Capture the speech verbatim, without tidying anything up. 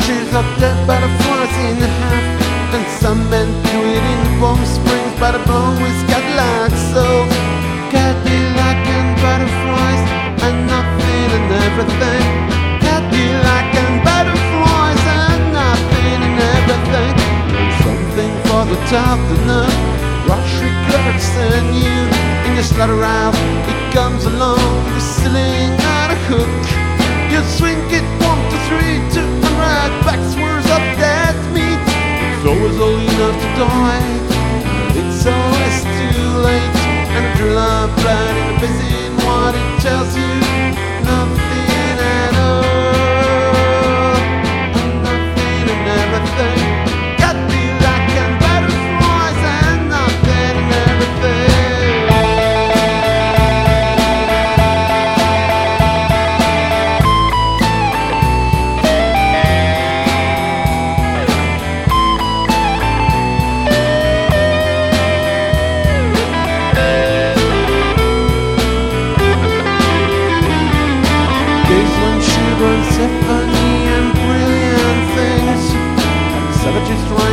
cheers up dead butterflies in half, and some men do it in Palm Springs by the blown with Cadillac. So Cadillac and butterflies and nothing and everything. Cadillac and butterflies and nothing and everything. There's something for the top to know. Rush regrets and you in your slaughter out. It comes along, whistling on a hook. You swing it one, two, three, two, and right backwards up that meat. It's always old enough to die, but it's always too late. And if your love blood in the basin, what it tells you, nothing at all, nothing and everything. Cadillac and butterflies and nothing and everything. Symphony and brilliant things. Savages trying